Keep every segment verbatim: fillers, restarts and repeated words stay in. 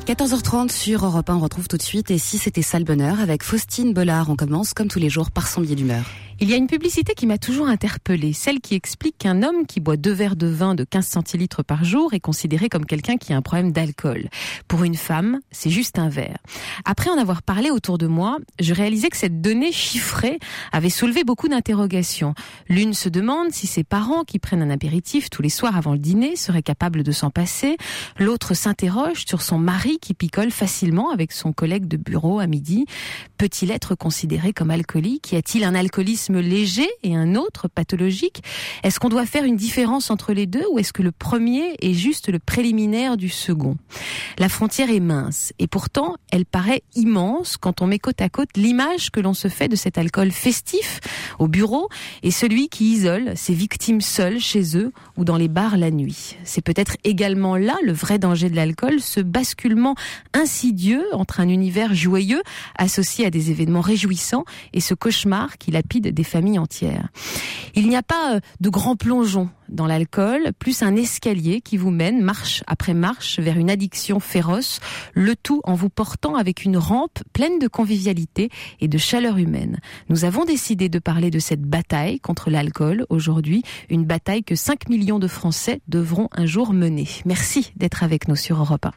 quatorze heures trente sur Europe un, on retrouve tout de suite Et si c'était ça le bonheur avec Faustine Bollard. On commence comme tous les jours par son billet d'humeur. Il y a une publicité qui m'a toujours interpellée, celle qui explique qu'un homme qui boit deux verres de vin de quinze centilitres par jour est considéré comme quelqu'un qui a un problème d'alcool. Pour une femme, c'est juste un verre. Après en avoir parlé autour de moi, je réalisais que cette donnée chiffrée avait soulevé beaucoup d'interrogations. L'une se demande si ses parents, qui prennent un apéritif tous les soirs avant le dîner, seraient capables de s'en passer. L'autre s'interroge sur son mari qui picole facilement avec son collègue de bureau à midi. Peut-il être considéré comme alcoolique ? Y a-t-il un alcoolisme léger et un autre pathologique ? Est-ce qu'on doit faire une différence entre les deux ou est-ce que le premier est juste le préliminaire du second ? La frontière est mince et pourtant elle paraît immense quand on met côte à côte l'image que l'on se fait de cet alcool festif au bureau et celui qui isole ses victimes seules chez eux ou dans les bars la nuit. C'est peut-être également là le vrai danger de l'alcool, ce basculement insidieux entre un univers joyeux associé à des événements réjouissants et ce cauchemar qui lapide des familles entières. Il n'y a pas de grand plongeon dans l'alcool, plus un escalier qui vous mène marche après marche vers une addiction féroce, le tout en vous portant avec une rampe pleine de convivialité et de chaleur humaine. Nous avons décidé de parler de cette bataille contre l'alcool aujourd'hui, une bataille que cinq millions de Français devront un jour mener. Merci d'être avec nous sur Europe un.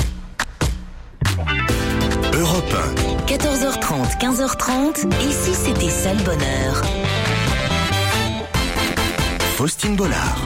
Europe un. quatorze heures trente, quinze heures trente, et si c'était ça le bonheur ? Faustine Bollard.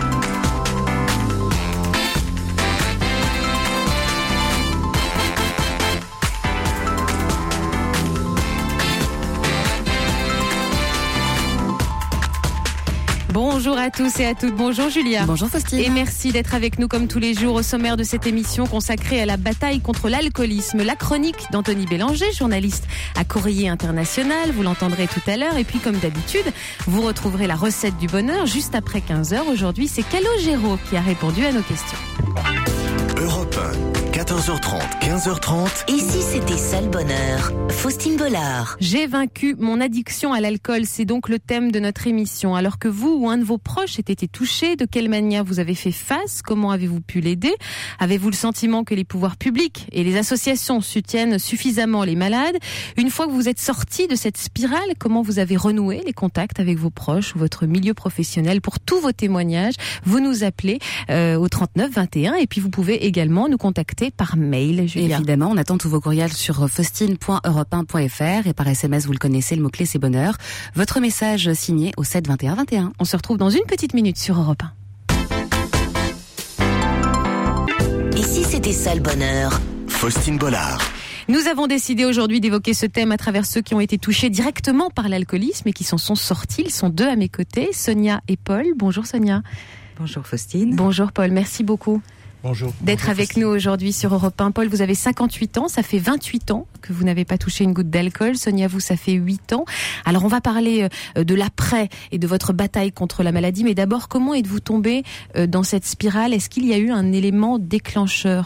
Bonjour à tous et à toutes. Bonjour Julia. Bonjour Faustine. Et merci d'être avec nous comme tous les jours au sommaire de cette émission consacrée à la bataille contre l'alcoolisme. La chronique d'Anthony Bélanger, journaliste à Courrier International. Vous l'entendrez tout à l'heure. Et puis comme d'habitude, vous retrouverez la recette du bonheur juste après quinze heures. Aujourd'hui, c'est Calogero qui a répondu à nos questions. Europe un, quatorze heures trente, quinze heures trente. Et si c'était ça le bonheur ? Faustine Bollard. J'ai vaincu mon addiction à l'alcool, c'est donc le thème de notre émission. Alors que vous ou un de vos proches ait été touché, de quelle manière vous avez fait face ? Comment avez-vous pu l'aider ? Avez-vous le sentiment que les pouvoirs publics et les associations soutiennent suffisamment les malades ? Une fois que vous êtes sorti de cette spirale, comment vous avez renoué les contacts avec vos proches ou votre milieu professionnel ? Pour tous vos témoignages, vous nous appelez euh, au trente-neuf vingt et un et puis vous pouvez également nous contacter par mail, Julia. Évidemment, on attend tous vos courriels sur faustine point europe un point f r et par S M S, vous le connaissez, le mot-clé c'est bonheur. Votre message signé au sept vingt et un vingt et un. On se retrouve dans une petite minute sur Europe un. Et si c'était ça le bonheur ? Faustine Bollard. Nous avons décidé aujourd'hui d'évoquer ce thème à travers ceux qui ont été touchés directement par l'alcoolisme et qui s'en sont sortis. Ils sont deux à mes côtés, Sonia et Paul. Bonjour Sonia. Bonjour Faustine. Bonjour Paul, merci beaucoup. Bonjour. D'être Bonjour, avec Faustine. nous aujourd'hui sur Europe un. Paul, vous avez cinquante-huit ans, ça fait vingt-huit ans que vous n'avez pas touché une goutte d'alcool. Sonia, vous, ça fait huit ans. Alors, on va parler de l'après et de votre bataille contre la maladie. Mais d'abord, comment êtes-vous tombé dans cette spirale ? Est-ce qu'il y a eu un élément déclencheur ?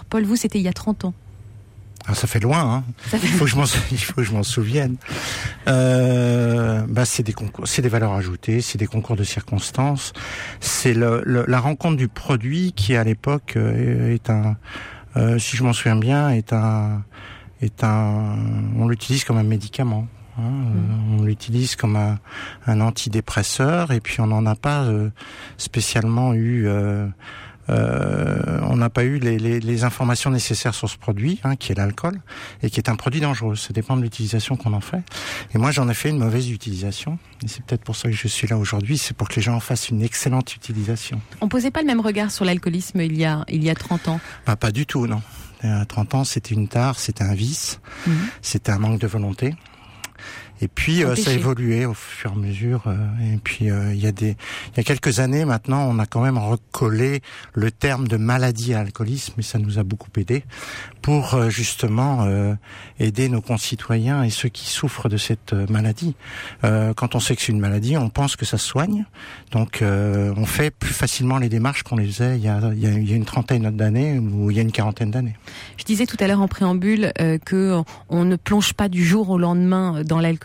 Paul, vous, c'était il y a trente ans. Ah, ça fait loin, hein. Ça fait... Il faut que je m'en, il faut que je m'en souvienne. Euh, bah, c'est des concours, c'est des valeurs ajoutées, c'est des concours de circonstances. C'est le, le, la rencontre du produit qui, à l'époque, euh, est un, euh, si je m'en souviens bien, est un, est un, on l'utilise comme un médicament. Hein, mmh. euh, on l'utilise comme un, un antidépresseur et puis on n'en a pas euh, spécialement eu. Euh, Euh, on n'a pas eu les, les, les informations nécessaires sur ce produit, hein, qui est l'alcool, et qui est un produit dangereux. Ça dépend de l'utilisation qu'on en fait. Et moi, j'en ai fait une mauvaise utilisation. Et c'est peut-être pour ça que je suis là aujourd'hui. C'est pour que les gens en fassent une excellente utilisation. On posait pas le même regard sur l'alcoolisme il y a, il y a trente ans. Bah, pas du tout, non. À trente ans, c'était une tare, c'était un vice, mmh. c'était un manque de volonté. Et puis euh, ça a évolué au fur et à mesure. Euh, et puis euh, il y a des, il y a quelques années maintenant, on a quand même recollé le terme de maladie à alcoolisme, et ça nous a beaucoup aidé pour euh, justement euh, aider nos concitoyens et ceux qui souffrent de cette euh, maladie. Euh, quand on sait que c'est une maladie, on pense que ça se soigne, donc euh, on fait plus facilement les démarches qu'on les faisait il y a, il y a, il y a une trentaine d'années ou il y a une quarantaine d'années. Je disais tout à l'heure en préambule euh, que on ne plonge pas du jour au lendemain dans l'alcoolisme.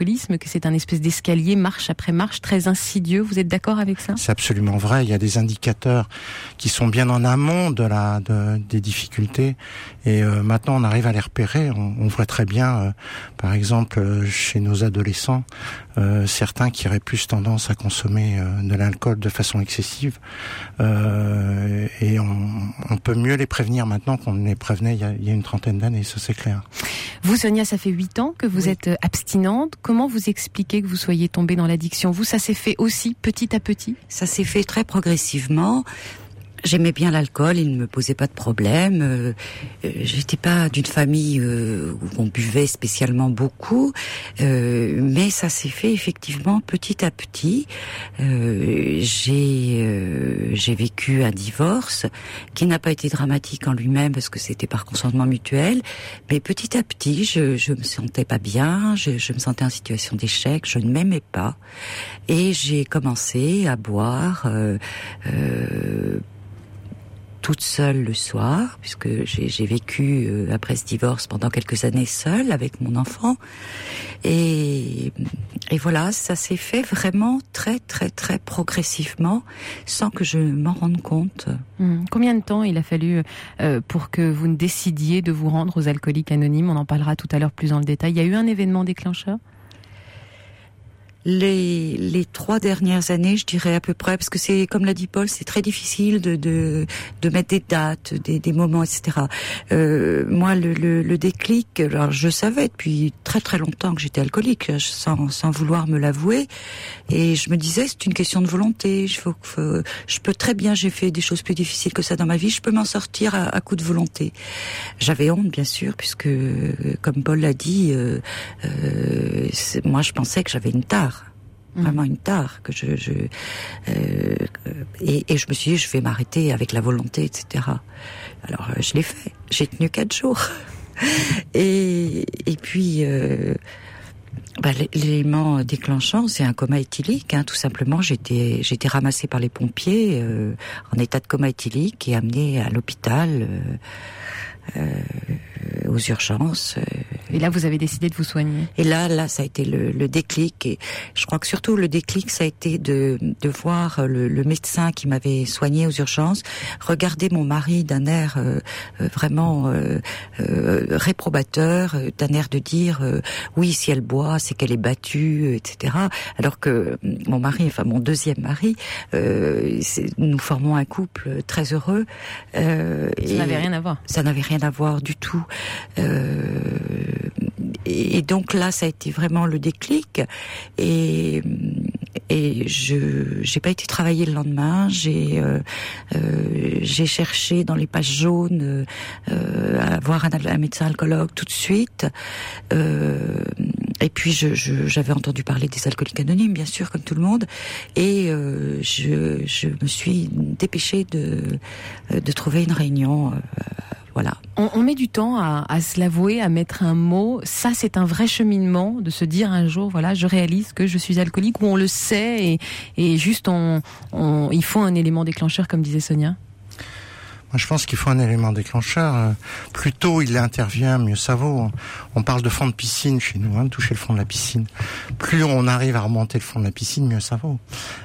l'alcoolisme, que c'est un espèce d'escalier, marche après marche, très insidieux. Vous êtes d'accord avec ça ? C'est absolument vrai. Il y a des indicateurs qui sont bien en amont de la de, des difficultés, et euh, maintenant on arrive à les repérer. On, on voit très bien, euh, par exemple, euh, chez nos adolescents, euh, certains qui auraient plus tendance à consommer euh, de l'alcool de façon excessive, euh, et on, on peut mieux les prévenir maintenant qu'on les prévenait il y a, il y a une trentaine d'années, ça c'est clair. Vous, Sonia, ça fait huit ans que vous oui. êtes abstinente. Comment vous expliquez que vous soyez tombée dans l'addiction ? Vous, ça s'est fait aussi petit à petit ? Ça s'est fait très progressivement. J'aimais bien l'alcool, il ne me posait pas de problème. Euh, j'étais pas d'une famille euh, où on buvait spécialement beaucoup, euh, mais ça s'est fait effectivement petit à petit. Euh, j'ai euh, j'ai vécu un divorce qui n'a pas été dramatique en lui-même parce que c'était par consentement mutuel, mais petit à petit, je je me sentais pas bien, je, je me sentais en situation d'échec, je ne m'aimais pas, et j'ai commencé à boire. Euh, euh, toute seule le soir, puisque j'ai, j'ai vécu euh, après ce divorce pendant quelques années seule avec mon enfant, et, et voilà, ça s'est fait vraiment très très très progressivement, sans que je m'en rende compte. Mmh. Combien de temps il a fallu euh, pour que vous décidiez de vous rendre aux Alcooliques Anonymes ? On en parlera tout à l'heure plus dans le détail. Il y a eu un événement déclencheur ? Les, les trois dernières années, je dirais à peu près, parce que c'est, comme l'a dit Paul, c'est très difficile de, de, de mettre des dates, des, des moments, et cetera. Euh, moi, le, le, le déclic, alors je savais depuis très très longtemps que j'étais alcoolique, sans, sans vouloir me l'avouer, et je me disais, c'est une question de volonté. Je, faut, faut, je peux très bien, j'ai fait des choses plus difficiles que ça dans ma vie, je peux m'en sortir à, à coup de volonté. J'avais honte, bien sûr, puisque, comme Paul l'a dit, euh, euh, moi je pensais que j'avais une tare. Vraiment une tare, que je, je euh, et, et je me suis dit, je vais m'arrêter avec la volonté, et cetera. Alors je l'ai fait. J'ai tenu quatre jours. et et puis euh, bah, l'élément déclenchant, c'est un coma éthylique. Hein, tout simplement, j'étais j'étais ramassée par les pompiers euh, en état de coma éthylique et amenée à l'hôpital. Euh, Euh, aux urgences. Euh, et là, vous avez décidé de vous soigner. Et là, là, ça a été le, le déclic. Et je crois que surtout le déclic, ça a été de, de voir le, le médecin qui m'avait soigné aux urgences regarder mon mari d'un air euh, vraiment euh, euh, réprobateur, d'un air de dire euh, oui, si elle boit, c'est qu'elle est battue, et cetera. Alors que mon mari, enfin mon deuxième mari, euh, c'est, nous formons un couple très heureux. Euh, ça n'avait rien à voir. Ça n'avait rien à voir du tout. Euh, et donc là, ça a été vraiment le déclic. Et, et je j'ai pas été travailler le lendemain. J'ai euh, euh, j'ai cherché dans les pages jaunes euh, à voir un, un médecin alcoologue tout de suite. Euh, et puis je, je j'avais entendu parler des Alcooliques Anonymes, bien sûr, comme tout le monde. Et euh, je je me suis dépêchée de de trouver une réunion. Euh, Voilà. On, on met du temps à, à se l'avouer, à mettre un mot. Ça, c'est un vrai cheminement de se dire un jour, voilà, je réalise que je suis alcoolique, ou on le sait et, et juste on, on, il faut un élément déclencheur, comme disait Sonia. Moi, je pense qu'il faut un élément déclencheur. Plus tôt il intervient, mieux ça vaut. On parle de fond de piscine chez nous, hein, de toucher le fond de la piscine. Plus on arrive à remonter le fond de la piscine, mieux ça vaut.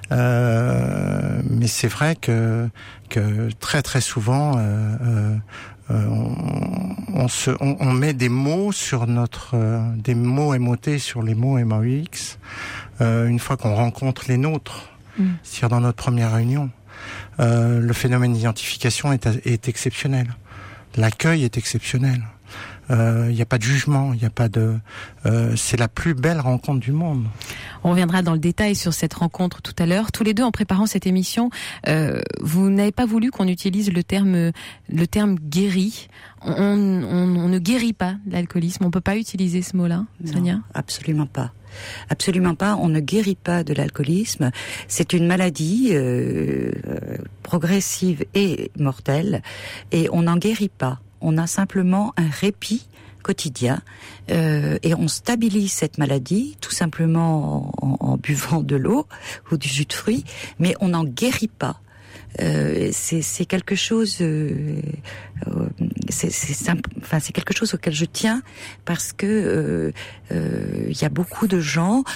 Euh, mais c'est vrai que que très très souvent, euh, euh, Euh, on, on, se, on, on met des mots sur notre, euh, des mots M O T sur les mots M A U X euh, une fois qu'on rencontre les nôtres, mmh. c'est-à-dire dans notre première réunion. Euh, le phénomène d'identification est, est exceptionnel. L'accueil est exceptionnel. Il euh, n'y a pas de jugement, il n'y a pas de. Euh, c'est la plus belle rencontre du monde. On reviendra dans le détail sur cette rencontre tout à l'heure. Tous les deux, en préparant cette émission, euh, vous n'avez pas voulu qu'on utilise le terme, le terme guéri. On, on, on ne guérit pas l'alcoolisme. On peut pas utiliser ce mot-là, Sonia ? Non, absolument pas. Absolument pas. On ne guérit pas de l'alcoolisme. C'est une maladie euh, progressive et mortelle, et on n'en guérit pas. On a simplement un répit quotidien euh, et on stabilise cette maladie tout simplement en, en, en buvant de l'eau ou du jus de fruits, mais on n'en guérit pas. euh, c'est, c'est quelque chose, euh, euh, c'est, c'est simple, enfin c'est quelque chose auquel je tiens parce que euh, euh, il y a beaucoup de gens.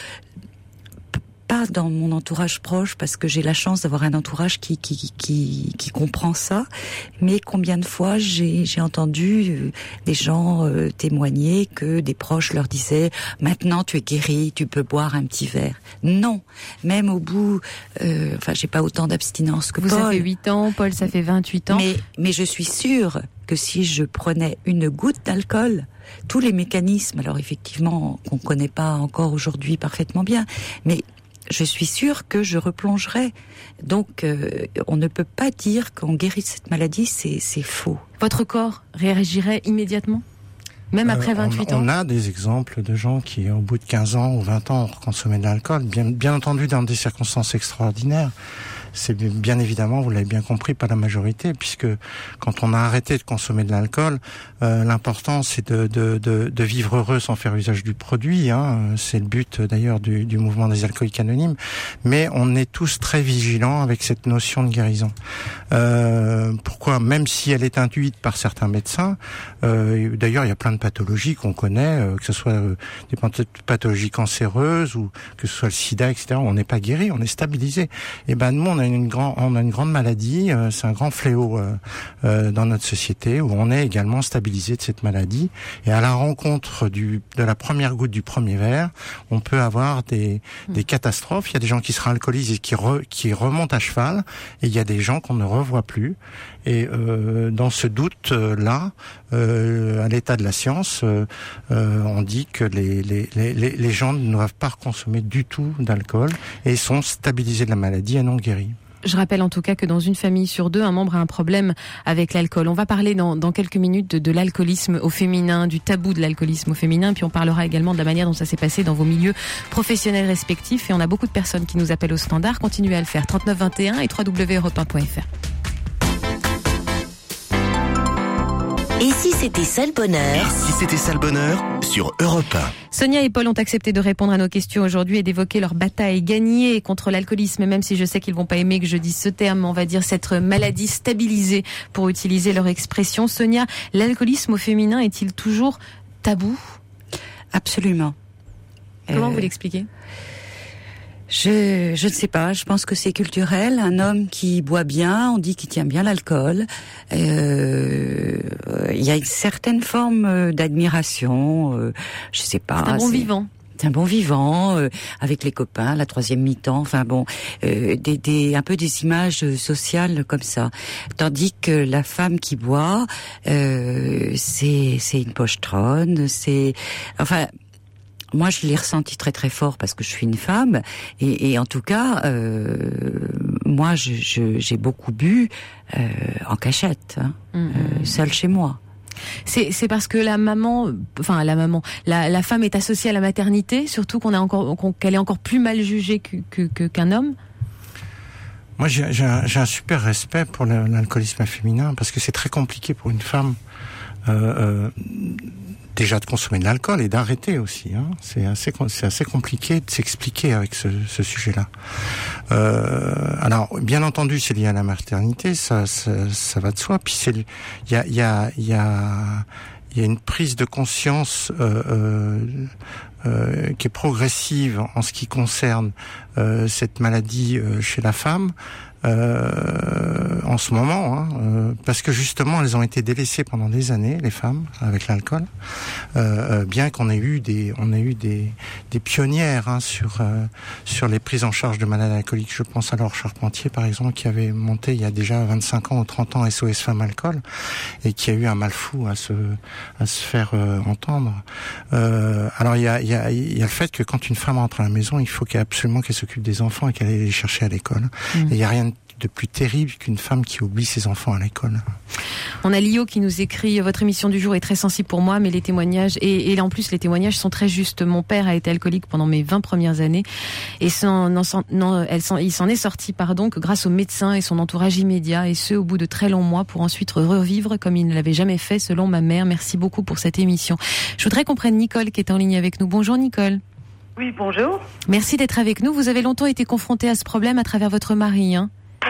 Pas dans mon entourage proche parce que j'ai la chance d'avoir un entourage qui qui qui qui comprend ça, mais combien de fois j'ai j'ai entendu des gens euh, témoigner que des proches leur disaient maintenant tu es guéri, tu peux boire un petit verre. Non, même au bout euh, enfin j'ai pas autant d'abstinence que vous. Paul. Ça fait huit ans, Paul ça fait vingt-huit ans. Mais mais je suis sûre que si je prenais une goutte d'alcool, tous les mécanismes, alors effectivement qu'on connaît pas encore aujourd'hui parfaitement bien, mais je suis sûre que je replongerai. Donc, euh, on ne peut pas dire qu'on guérit de cette maladie, c'est, c'est faux. Votre corps réagirait immédiatement ? Même après vingt-huit euh, on, ans. On a des exemples de gens qui, au bout de quinze ans ou vingt ans, ont consommé de l'alcool, bien, bien entendu dans des circonstances extraordinaires. C'est bien évidemment, vous l'avez bien compris, pas la majorité, puisque quand on a arrêté de consommer de l'alcool, euh, l'important c'est de, de, de, de vivre heureux sans faire usage du produit. Hein. C'est le but d'ailleurs du, du mouvement des alcooliques anonymes. Mais on est tous très vigilants avec cette notion de guérison. Euh, pourquoi ? Même si elle est induite par certains médecins, euh, d'ailleurs il y a plein de pathologies qu'on connaît, euh, que ce soit euh, des pathologies cancéreuses ou que ce soit le sida, et cetera. On n'est pas guéri, on est stabilisé. Et ben nous on a une grande, on a une grande maladie, euh, c'est un grand fléau euh, euh, dans notre société où on est également stabilisé de cette maladie. Et à la rencontre du, de la première goutte du premier verre, on peut avoir des, des catastrophes. Il y a des gens qui se réalcoolisent et qui, re, qui remontent à cheval, et il y a des gens qu'on ne revoit plus. Et euh, dans ce doute-là, euh, à l'état de la science, euh, euh, on dit que les, les, les, les gens ne doivent pas consommer du tout d'alcool et sont stabilisés de la maladie et non guéris. Je rappelle en tout cas que dans une famille sur deux, un membre a un problème avec l'alcool. On va parler dans, dans quelques minutes de, de l'alcoolisme au féminin, du tabou de l'alcoolisme au féminin, puis on parlera également de la manière dont ça s'est passé dans vos milieux professionnels respectifs. Et on a beaucoup de personnes qui nous appellent au standard. Continuez à le faire. trente-neuf vingt et un et w w w point europe un point f r. Et si c'était ça le bonheur ? Et si c'était ça le bonheur sur Europe un. Sonia et Paul ont accepté de répondre à nos questions aujourd'hui et d'évoquer leur bataille gagnée contre l'alcoolisme, même si je sais qu'ils vont pas aimer que je dise ce terme, on va dire cette maladie stabilisée pour utiliser leur expression. Sonia, l'alcoolisme au féminin est-il toujours tabou ? Absolument. Comment euh... vous l'expliquez ? Je, je ne sais pas, je pense que c'est culturel. Un homme qui boit bien, on dit qu'il tient bien l'alcool. Euh, il y a une certaine forme d'admiration, euh, je sais pas. C'est un bon c'est... vivant. C'est un bon vivant, euh, avec les copains, la troisième mi-temps, enfin bon, euh, des, des, un peu des images sociales comme ça. Tandis que la femme qui boit, euh, c'est, c'est une pochetronne, c'est, enfin. Moi, je l'ai ressenti très très fort parce que je suis une femme et, et en tout cas, euh, moi, je, je, j'ai beaucoup bu euh, en cachette, hein, mmh. euh, seule chez moi. C'est, c'est parce que la maman, enfin la maman, la, la femme est associée à la maternité, surtout qu'on a encore, qu'on, qu'elle est encore plus mal jugée que, que, que, qu'un homme. Moi, j'ai, j'ai, un, j'ai un super respect pour l'alcoolisme féminin parce que c'est très compliqué pour une femme. Euh, euh, déjà de consommer de l'alcool et d'arrêter aussi. Hein. C'est assez, c'est assez compliqué de s'expliquer avec ce, ce sujet-là. Euh, alors, bien entendu, c'est lié à la maternité, ça, ça, ça va de soi. Puis c'est, il y a, il y a, il y a, il y a une prise de conscience euh, euh, euh, qui est progressive en ce qui concerne euh, cette maladie euh, chez la femme. Euh, en ce moment, hein, euh, parce que justement elles ont été délaissées pendant des années, les femmes, avec l'alcool. Euh, bien qu'on ait eu des, on a eu des, des pionnières hein, sur euh, sur les prises en charge de malades alcooliques. Je pense à Laure Charpentier, par exemple, qui avait monté il y a déjà vingt-cinq ans ou trente ans S O S Femmes Alcool et qui a eu un mal fou à se à se faire euh, entendre. Euh, alors il y a il y a il y a le fait que quand une femme rentre à la maison, il faut qu'elle absolument qu'elle s'occupe des enfants et qu'elle aille les chercher à l'école. Mmh. Et il y a rien de plus terrible qu'une femme qui oublie ses enfants à l'école. On a Lio qui nous écrit: votre émission du jour est très sensible pour moi, mais les témoignages, et, et en plus les témoignages sont très justes. Mon père a été alcoolique pendant mes vingt premières années et sans, non, non, elle s'en, il s'en est sorti pardon, que grâce aux médecins et son entourage immédiat, et ce au bout de très longs mois, pour ensuite revivre comme il ne l'avait jamais fait selon ma mère. Merci beaucoup pour cette émission. Je voudrais qu'on prenne Nicole qui est en ligne avec nous. Bonjour Nicole. Oui, bonjour. Merci d'être avec nous. Vous avez longtemps été confrontée à ce problème à travers votre mari, hein ? Voilà,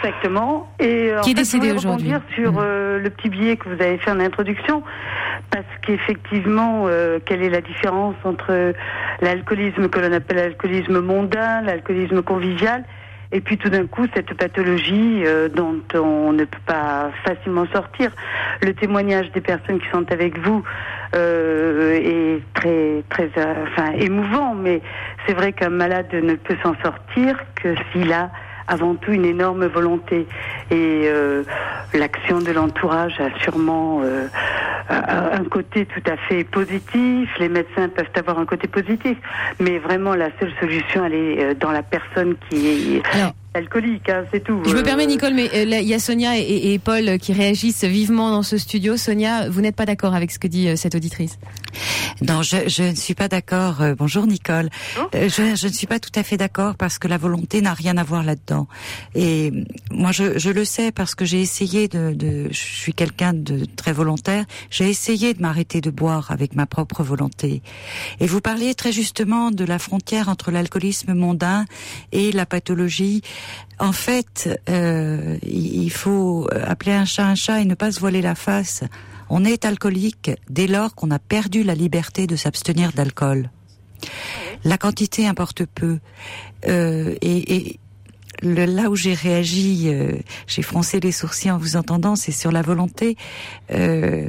Exactement. Et qui est en fait, décédé je voulais aujourd'hui. rebondir sur Mmh. euh, le petit billet que vous avez fait en introduction, parce qu'effectivement, euh, quelle est la différence entre l'alcoolisme que l'on appelle l'alcoolisme mondain, l'alcoolisme convivial, et puis tout d'un coup cette pathologie euh, dont on ne peut pas facilement sortir. Le témoignage des personnes qui sont avec vous euh, est très très euh, enfin émouvant, mais c'est vrai qu'un malade ne peut s'en sortir que s'il a avant tout une énorme volonté, et euh, l'action de l'entourage a sûrement euh, un côté tout à fait positif. Les médecins peuvent avoir un côté positif, mais vraiment la seule solution, elle est dans la personne qui est Alors, alcoolique, hein, c'est tout. Je me Euh, permets, Nicole, mais euh, là, il y a Sonia et, et Paul qui réagissent vivement dans ce studio. Sonia, vous n'êtes pas d'accord avec ce que dit euh, cette auditrice? Non, je, je ne suis pas d'accord. Euh, bonjour Nicole. Euh, je, je ne suis pas tout à fait d'accord parce que la volonté n'a rien à voir là-dedans. Et moi, je, je le sais parce que j'ai essayé de, de... Je suis quelqu'un de très volontaire. J'ai essayé de m'arrêter de boire avec ma propre volonté. Et vous parliez très justement de la frontière entre l'alcoolisme mondain et la pathologie. En fait, euh, il faut appeler un chat un chat et ne pas se voiler la face. On est alcoolique dès lors qu'on a perdu la liberté de s'abstenir d'alcool. La quantité importe peu. Euh, et, et le, là où j'ai réagi, euh, j'ai froncé les sourcils en vous entendant, c'est sur la volonté. Euh,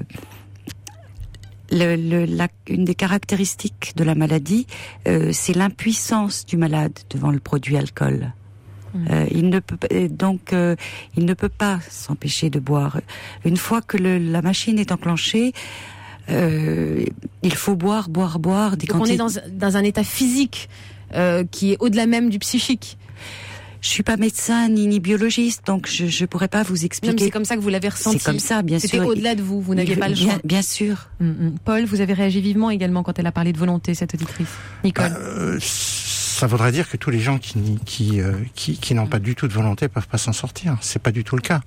le, le, la, une des caractéristiques de la maladie, euh, c'est l'impuissance du malade devant le produit alcool. Euh, il ne peut donc euh, il ne peut pas s'empêcher de boire. Une fois que le, la machine est enclenchée, euh, il faut boire, boire, boire. Des Donc quantités... on est dans, dans un état physique euh, qui est au-delà même du psychique. Je suis pas médecin ni, ni biologiste, donc je je pourrais pas vous expliquer. Non, mais c'est comme ça que vous l'avez ressenti. C'est comme ça, bien sûr. C'était au-delà de vous, vous n'aviez il, pas le bien, choix. Bien sûr. Mmh, mmh. Paul, vous avez réagi vivement également quand elle a parlé de volonté, cette auditrice. Nicole. Euh, ça voudrait dire que tous les gens qui qui euh, qui, qui n'ont pas du tout de volonté peuvent pas s'en sortir. C'est pas du tout le cas.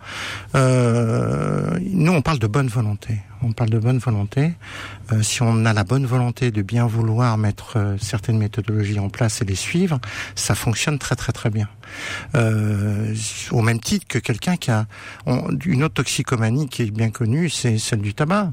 Euh, nous, on parle de bonne volonté. On parle de bonne volonté. Euh, si on a la bonne volonté de bien vouloir mettre euh, certaines méthodologies en place et les suivre, ça fonctionne très très très bien. Euh, au même titre que quelqu'un qui a on, une autre toxicomanie qui est bien connue, c'est celle du tabac.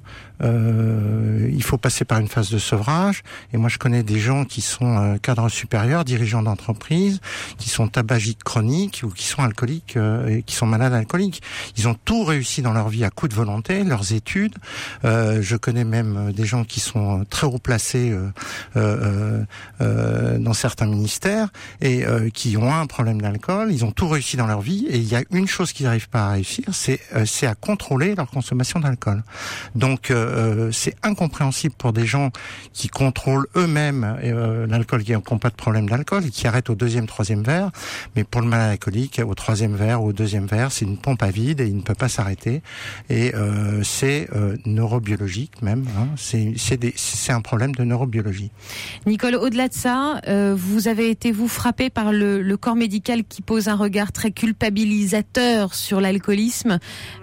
Euh, il faut passer par une phase de sevrage. Et moi, je connais des gens qui sont euh, cadres supérieurs, dirigeants d'entreprise, qui sont tabagiques chroniques ou qui sont alcooliques euh, et qui sont malades alcooliques. Ils ont tout réussi dans leur vie à coup de volonté, leurs études. Euh, je connais même des gens qui sont très haut placés euh, euh, euh, dans certains ministères et euh, qui ont un problème d'alcool. Ils ont tout réussi dans leur vie et il y a une chose qu'ils n'arrivent pas à réussir, c'est euh, c'est à contrôler leur consommation d'alcool. Donc euh, c'est incompréhensible pour des gens qui contrôlent eux-mêmes euh, l'alcool, qui n'ont pas de problème d'alcool et qui arrêtent au deuxième, troisième verre. Mais pour le malade alcoolique, au troisième verre ou au deuxième verre, c'est une pompe à vide et il ne peut pas s'arrêter. Et euh, c'est euh, neurobiologique même. Hein. C'est c'est des c'est un problème de neurobiologie. Nicole, au-delà de ça, euh, vous avez été vous frappé par le, le corps médical qui pose un regard très culpabilisateur sur l'alcoolisme.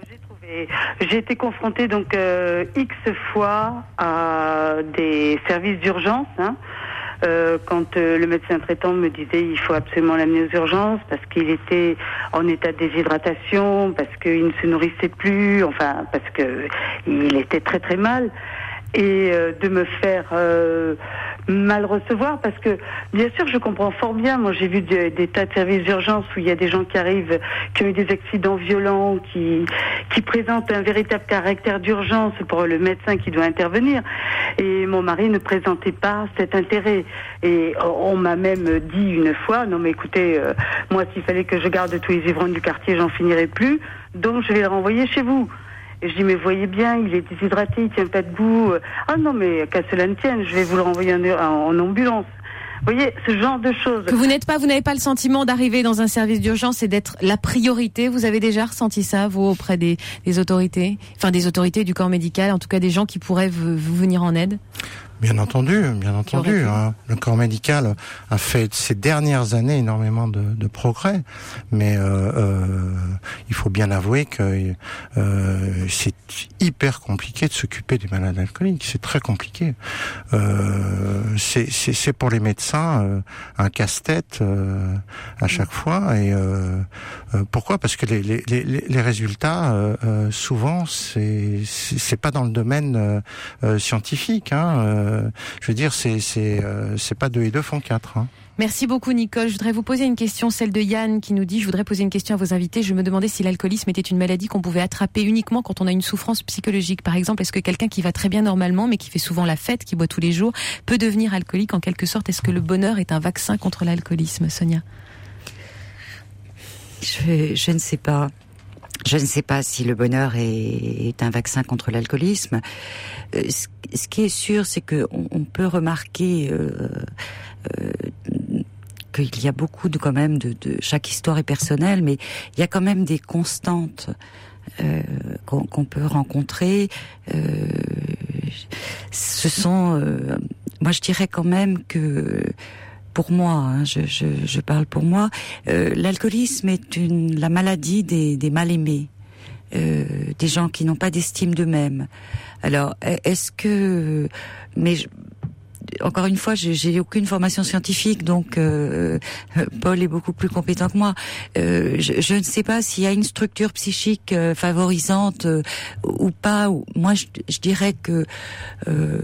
J'ai été confrontée donc euh, X fois à des services d'urgence. Hein, euh, quand euh, le médecin traitant me disait il faut absolument l'amener aux urgences parce qu'il était en état de déshydratation, parce qu'il ne se nourrissait plus, enfin parce que il était très très mal. Et euh, de me faire euh, mal recevoir, parce que bien sûr je comprends fort bien, moi j'ai vu des, des tas de services d'urgence où il y a des gens qui arrivent, qui ont eu des accidents violents, qui qui présentent un véritable caractère d'urgence pour le médecin qui doit intervenir, et mon mari ne présentait pas cet intérêt, et on m'a même dit une fois, non mais écoutez, euh, moi s'il fallait que je garde tous les ivrognes du quartier, j'en finirais plus, donc je vais le renvoyer chez vous. Et je dis, mais voyez bien, il est déshydraté, il tient pas debout. Ah non, mais qu'à cela ne tienne, je vais vous le renvoyer en, en, en ambulance. Vous voyez, ce genre de choses. Que vous n'êtes pas, vous n'avez pas le sentiment d'arriver dans un service d'urgence et d'être la priorité. Vous avez déjà ressenti ça, vous, auprès des, des autorités, enfin des autorités du corps médical, en tout cas des gens qui pourraient vous, vous venir en aide? Bien entendu, bien entendu. Hein. Le corps médical a fait ces dernières années énormément de, de progrès, mais euh, euh, il faut bien avouer que euh, c'est hyper compliqué de s'occuper des malades alcooliques. C'est très compliqué. Euh, c'est, c'est, c'est pour les médecins euh, un casse-tête euh, à chaque fois, et euh, Euh, pourquoi ? Parce que les, les, les, les résultats, euh, euh, souvent, c'est, c'est c'est pas dans le domaine euh, euh, scientifique. Hein. Euh, je veux dire, c'est c'est euh, c'est pas deux et deux font quatre. Hein. Merci beaucoup Nicole. Je voudrais vous poser une question, celle de Yann qui nous dit « Je voudrais poser une question à vos invités. Je me demandais si l'alcoolisme était une maladie qu'on pouvait attraper uniquement quand on a une souffrance psychologique. Par exemple, est-ce que quelqu'un qui va très bien normalement mais qui fait souvent la fête, qui boit tous les jours, peut devenir alcoolique en quelque sorte ? Est-ce que le bonheur est un vaccin contre l'alcoolisme ?» Sonia ? je, je ne sais pas. Je ne sais pas si le bonheur est, est un vaccin contre l'alcoolisme. Euh, ce, ce qui est sûr, c'est que on, on peut remarquer euh, euh, qu'il y a beaucoup de quand même de, de chaque histoire est personnelle, mais il y a quand même des constantes euh, qu'on, qu'on peut rencontrer. Euh, ce sont, euh, moi, je dirais quand même que pour moi, hein, je, je, je parle pour moi, euh, l'alcoolisme est une la maladie des, des mal-aimés, euh, des gens qui n'ont pas d'estime d'eux-mêmes. Alors, est-ce que, mais je, encore une fois, j'ai, j'ai aucune formation scientifique, donc euh, Paul est beaucoup plus compétent que moi. Euh, je, je ne sais pas s'il y a une structure psychique euh, favorisante euh, ou pas. Ou, moi, je, je dirais que euh,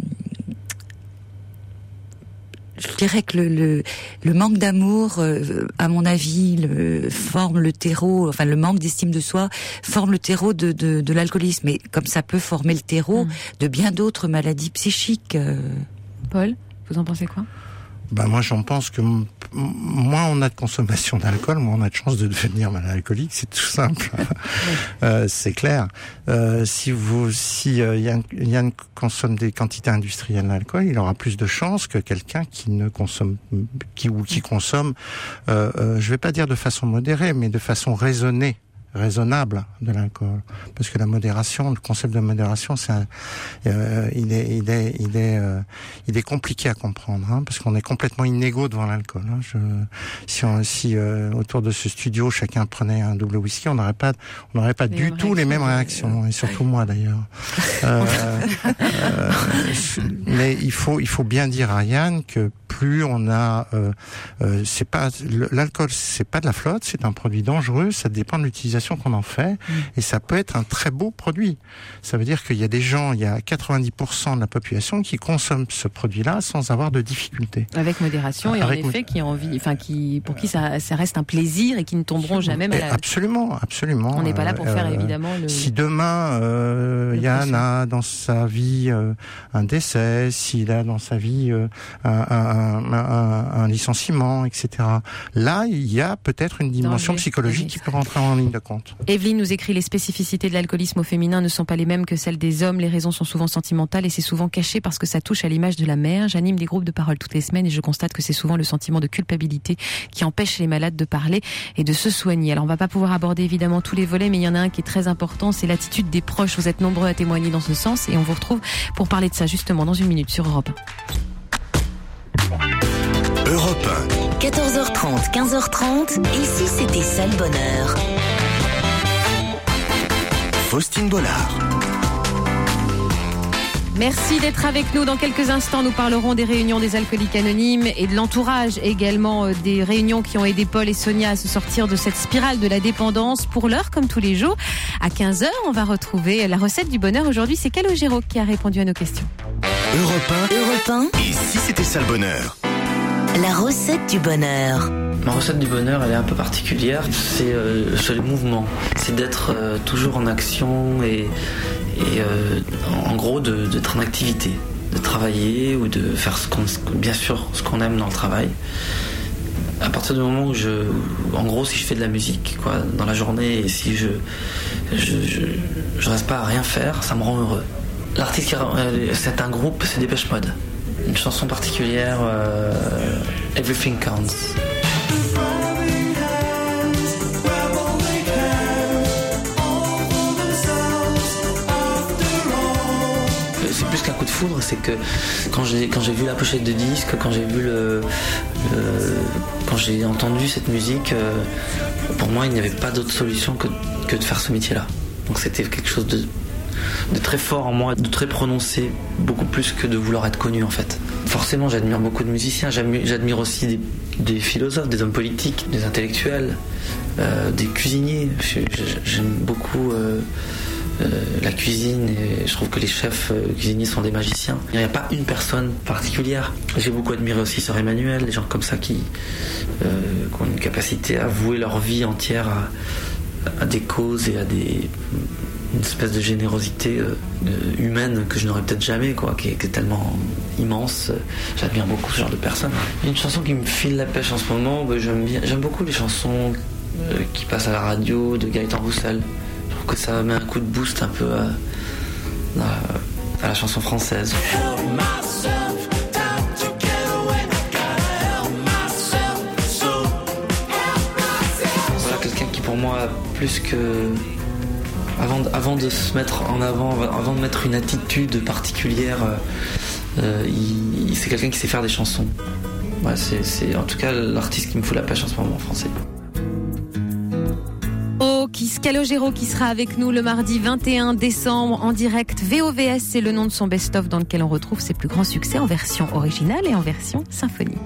je dirais que le, le, le manque d'amour, euh, à mon avis, le, forme le terreau, enfin le manque d'estime de soi, forme le terreau de, de, de l'alcoolisme. Et comme ça peut former le terreau mmh. de bien d'autres maladies psychiques. Euh. Paul, vous en pensez quoi ? Ben moi j'en pense que m- moins on a de consommation d'alcool, moins on a de chances de devenir mal alcoolique, c'est tout simple. euh, c'est clair. Euh, si vous, si euh, Yann, Yann consomme des quantités industrielles d'alcool, il aura plus de chances que quelqu'un qui ne consomme, qui ou qui consomme, euh, euh, je vais pas dire de façon modérée, mais de façon raisonnée. raisonnable de l'alcool, parce que la modération, le concept de modération, c'est un, euh, il est, il est, il est, euh, il est compliqué à comprendre, hein, parce qu'on est complètement inégaux devant l'alcool. Hein. Je, si, on, si euh, autour de ce studio chacun prenait un double whisky, on n'aurait pas, on n'aurait pas les du tout les mêmes réactions, euh, et surtout oui. moi d'ailleurs. euh, euh, mais il faut, il faut bien dire à Yann que plus on a, euh, euh, c'est pas l'alcool, c'est pas de la flotte, c'est un produit dangereux, ça dépend de l'utilisation qu'on en fait, mmh. et ça peut être un très beau produit. Ça veut dire qu'il y a des gens, il y a quatre-vingt-dix pour cent de la population qui consomment ce produit-là sans avoir de difficultés. Avec modération et Avec en effet, qui ont envie, enfin, qui, pour qui ça, ça reste un plaisir et qui ne tomberont jamais malades. Absolument, absolument. On n'est pas là pour euh, faire évidemment le. Si demain euh, Yann a dans sa vie euh, un décès, s'il a dans sa vie euh, un, un, un, un licenciement, et cetera. Là, il y a peut-être une dimension psychologique qui peut rentrer en ligne de compte. Evelyne nous écrit: les spécificités de l'alcoolisme au féminin ne sont pas les mêmes que celles des hommes. Les raisons sont souvent sentimentales et c'est souvent caché parce que ça touche à l'image de la mère. J'anime des groupes de parole toutes les semaines et je constate que c'est souvent le sentiment de culpabilité qui empêche les malades de parler et de se soigner. Alors on va pas pouvoir aborder évidemment tous les volets, mais il y en a un qui est très important, c'est l'attitude des proches. Vous êtes nombreux à témoigner dans ce sens et on vous retrouve pour parler de ça justement dans une minute sur Europe un. Europe un. quatorze heures trente, quinze heures trente, ici c'était ça le bonheur. Faustine Bollard. Merci d'être avec nous. Dans quelques instants, nous parlerons des réunions des alcooliques anonymes et de l'entourage également des réunions qui ont aidé Paul et Sonia à se sortir de cette spirale de la dépendance. Pour l'heure, comme tous les jours, à quinze heures, on va retrouver la recette du bonheur. Aujourd'hui, c'est Calogero qui a répondu à nos questions. Europe un. Europe un. Et si c'était ça le bonheur ? La recette du bonheur. Ma recette du bonheur, elle est un peu particulière. C'est euh, sur les mouvements. C'est d'être euh, toujours en action et, et euh, en gros de, d'être en activité, de travailler ou de faire ce qu'on, bien sûr ce qu'on aime dans le travail. À partir du moment où je, en gros, si je fais de la musique, quoi, dans la journée, et si je, je, je, je reste pas à rien faire, ça me rend heureux. L'artiste, c'est un groupe, c'est Dépêche Mode. Une chanson particulière, euh, Everything Counts. C'est plus qu'un coup de foudre, c'est que quand j'ai, quand j'ai vu la pochette de disque, quand j'ai vu le, le quand j'ai entendu cette musique, euh, pour moi il n'y avait pas d'autre solution que, que de faire ce métier-là. Donc c'était quelque chose de de très fort en moi, de très prononcé, beaucoup plus que de vouloir être connu en fait. forcément, j'admire beaucoup de musiciens. J'admire, j'admire aussi des, des philosophes, des hommes politiques, des intellectuels, euh, des cuisiniers. J'aime beaucoup euh, euh, la cuisine et je trouve que les chefs euh, cuisiniers sont des magiciens. Il n'y a pas une personne particulière. J'ai beaucoup admiré aussi Sœur Emmanuel, des gens comme ça qui, euh, qui ont une capacité à vouer leur vie entière à, à des causes et à des... une espèce de générosité euh, humaine que je n'aurais peut-être jamais, quoi, qui est, qui est tellement immense. J'admire beaucoup ce genre de personnes. Il y a une chanson qui me file la pêche en ce moment, bah, j'aime bien, j'aime beaucoup les chansons euh, qui passent à la radio de Gaëtan Roussel. Je trouve que ça met un coup de boost un peu à, à, à la chanson française. Voilà quelqu'un qui pour moi plus que Avant de, avant de se mettre en avant, avant de mettre une attitude particulière, euh, il, c'est quelqu'un qui sait faire des chansons. Ouais, c'est, c'est en tout cas l'artiste qui me fout la pêche en ce moment en français. Oh, Kiss Calogero qui sera avec nous le mardi vingt et un décembre en direct. V O V S, c'est le nom de son best-of dans lequel on retrouve ses plus grands succès en version originale et en version symphonique.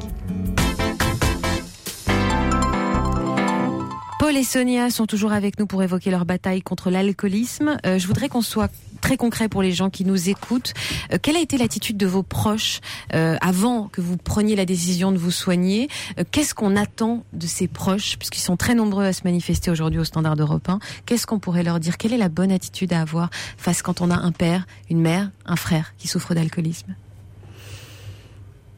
Paul et Sonia sont toujours avec nous pour évoquer leur bataille contre l'alcoolisme. Euh, je voudrais qu'on soit très concret pour les gens qui nous écoutent. Euh, quelle a été l'attitude de vos proches euh, avant que vous preniez la décision de vous soigner ? euh, Qu'est-ce qu'on attend de ces proches, puisqu'ils sont très nombreux à se manifester aujourd'hui au Standard d'Europe un ? Qu'est-ce qu'on pourrait leur dire ? Quelle est la bonne attitude à avoir face quand on a un père, une mère, un frère qui souffre d'alcoolisme ? Paul ?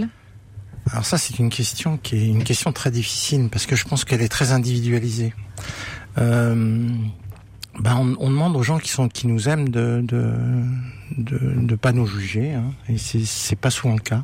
Alors ça, c'est une question qui est une question très difficile parce que je pense qu'elle est très individualisée. Euh, ben on, on demande aux gens qui sont qui nous aiment de de de, de pas nous juger, hein, et c'est c'est pas souvent le cas.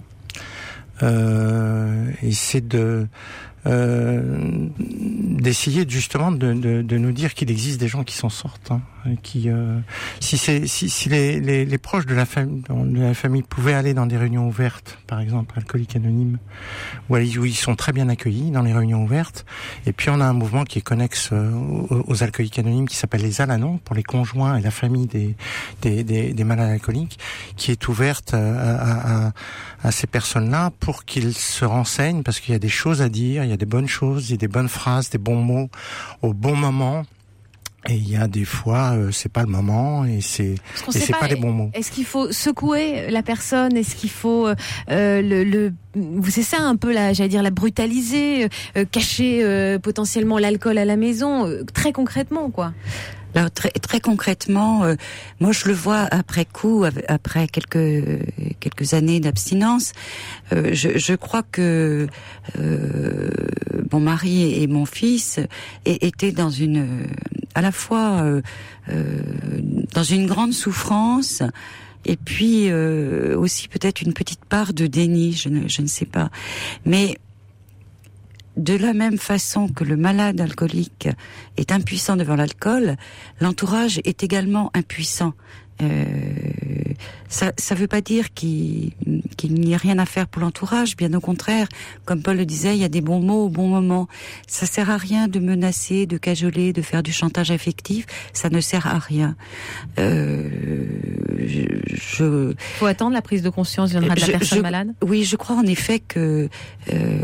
Euh, et c'est de euh, d'essayer justement de, de, de nous dire qu'il existe des gens qui s'en sortent, hein, qui euh, si c'est si, si les, les, les proches de la famille de la famille pouvaient aller dans des réunions ouvertes, par exemple Alcooliques Anonymes, où ils sont très bien accueillis dans les réunions ouvertes. Et puis on a un mouvement qui est connexe aux, aux Alcooliques Anonymes qui s'appelle les Al-Anon pour les conjoints et la famille des des, des, des malades alcooliques, qui est ouverte à, à, à, à ces personnes-là pour qu'ils se renseignent, parce qu'il y a des choses à dire, il y a des bonnes choses, il y a des bonnes phrases, des bons mots au bon moment. Et il y a des fois, euh, c'est pas le moment et c'est et c'est pas, pas les bons mots. Est-ce qu'il faut secouer la personne ? Est-ce qu'il faut euh, le, le c'est ça un peu la, j'allais dire la brutaliser, euh, cacher euh, potentiellement l'alcool à la maison, euh, très concrètement quoi. Alors très très concrètement, euh, moi je le vois après coup, après quelques quelques années d'abstinence, euh, je, je crois que euh, mon mari et mon fils étaient dans une à la fois euh, euh, dans une grande souffrance. Et puis euh, aussi peut-être une petite part de déni, je ne je ne sais pas, mais de la même façon que le malade alcoolique est impuissant devant l'alcool, l'entourage est également impuissant. Euh, ça ça veut pas dire qu'il, qu'il n'y a rien à faire pour l'entourage, bien au contraire. Comme Paul le disait, il y a des bons mots au bon moment. Ça sert à rien de menacer, de cajoler, de faire du chantage affectif. Ça ne sert à rien. Euh, je, je... Faut attendre la prise de conscience viendra de la je, personne je, malade. Oui, je crois en effet que. Euh,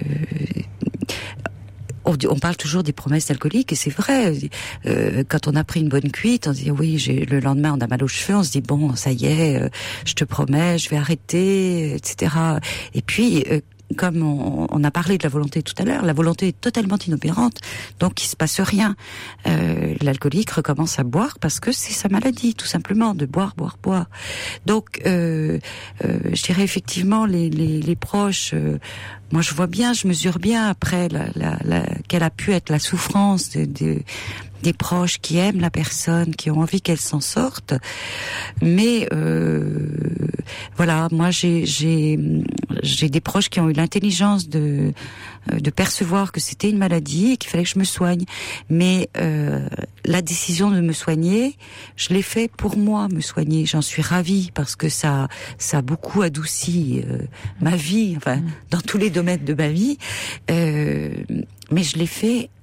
On parle toujours des promesses alcooliques et c'est vrai. Euh, quand on a pris une bonne cuite, on se dit oui, j'ai, le lendemain on a mal aux cheveux, on se dit bon, ça y est, euh, je te promets, je vais arrêter, et cetera. Et puis euh, comme on, on a parlé de la volonté tout à l'heure, la volonté est totalement inopérante, donc il se passe rien. Euh, l'alcoolique recommence à boire parce que c'est sa maladie, tout simplement, de boire, boire, boire. Donc, euh, euh, je dirais effectivement les, les, les proches. Euh, moi, je vois bien, je mesure bien après la, la, la, quelle a pu être la souffrance de, de, des proches qui aiment la personne, qui ont envie qu'elle s'en sorte. Mais euh, voilà, moi j'ai j'ai j'ai des proches qui ont eu l'intelligence de de percevoir que c'était une maladie et qu'il fallait que je me soigne. Mais euh, la décision de me soigner, je l'ai fait pour moi, me soigner. J'en suis ravie parce que ça ça a beaucoup adouci euh, ma vie, enfin dans tous les domaines de ma vie. Euh, mais je l'ai fait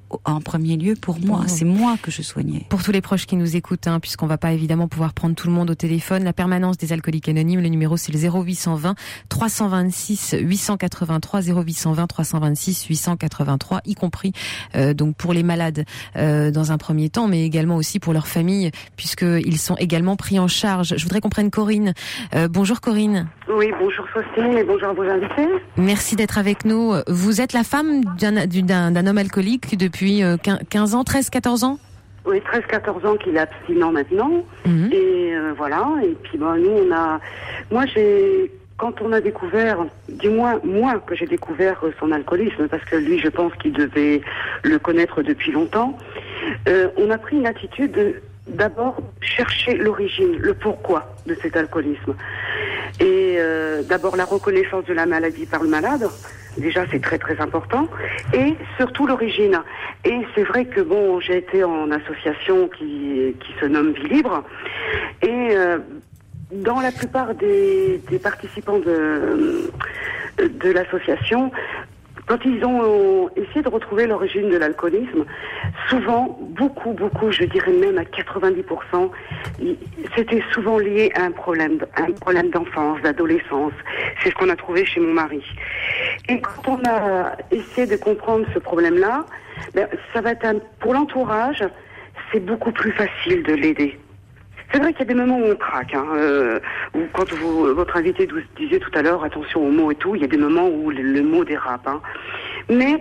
en premier lieu pour moi. Mmh. C'est moi que je soignais. Pour tous les proches qui nous écoutent, hein, puisqu'on va pas évidemment pouvoir prendre tout le monde au téléphone, la permanence des alcooliques anonymes, le numéro c'est le zéro huit cent vingt trois cent vingt-six huit cent quatre-vingt-trois, zéro huit cent vingt trois cent vingt-six huit cent quatre-vingt-trois, y compris euh, donc pour les malades euh, dans un premier temps, mais également aussi pour leurs familles, puisqu'ils sont également pris en charge. Je voudrais qu'on prenne Corinne. Euh, bonjour Corinne. Oui, bonjour Faustine et bonjour à vos invités. Merci d'être avec nous. Vous êtes la femme d'un, d'un, d'un homme alcoolique depuis quinze ans, treize, quatorze ans? Oui, treize, quatorze ans qu'il est abstinent maintenant. Mmh. Et euh, voilà. Et puis, bon, nous, on a... Moi, j'ai... Quand on a découvert, du moins, moi, que j'ai découvert son alcoolisme, parce que lui, je pense qu'il devait le connaître depuis longtemps, euh, on a pris une attitude de, d'abord, chercher l'origine, le pourquoi de cet alcoolisme. Et euh, d'abord, la reconnaissance de la maladie par le malade. Déjà, c'est très très important. Et surtout l'origine. Et c'est vrai que bon, j'ai été en association qui qui se nomme Vie Libre. Et euh, dans la plupart des, des participants de de l'association, quand ils ont essayé de retrouver l'origine de l'alcoolisme, souvent, beaucoup, beaucoup, je dirais même à quatre-vingt-dix pour cent, c'était souvent lié à un problème, un problème d'enfance, d'adolescence. C'est ce qu'on a trouvé chez mon mari. Et quand on a essayé de comprendre ce problème-là, ben, ça va être un, pour l'entourage, c'est beaucoup plus facile de l'aider. C'est vrai qu'il y a des moments où on craque, hein, euh, où quand vous, votre invité disait tout à l'heure, attention aux mots et tout, il y a des moments où le, le mot dérape. Hein. Mais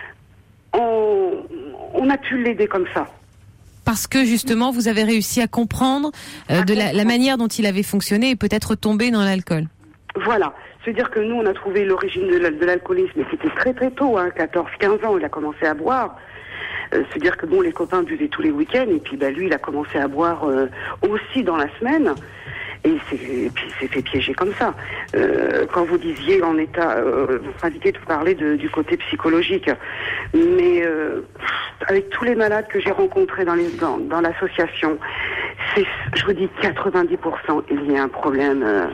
on, on a pu l'aider comme ça. Parce que justement, vous avez réussi à comprendre euh, de la, la manière dont il avait fonctionné et peut-être tomber dans l'alcool. Voilà. C'est-à-dire que nous, on a trouvé l'origine de, de l'alcoolisme, et c'était très très tôt, hein, quatorze, quinze ans, il a commencé à boire. Euh, c'est-à-dire que bon, les copains buvaient tous les week-ends, et puis bah, lui, il a commencé à boire euh, aussi dans la semaine, et, c'est, et puis il s'est fait piéger comme ça. Euh, quand vous disiez en état, euh, vous invitez de parler de, du côté psychologique, mais euh, avec tous les malades que j'ai rencontrés dans, les, dans, dans l'association, c'est, je vous dis, quatre-vingt-dix pour cent, il y a un problème... Euh,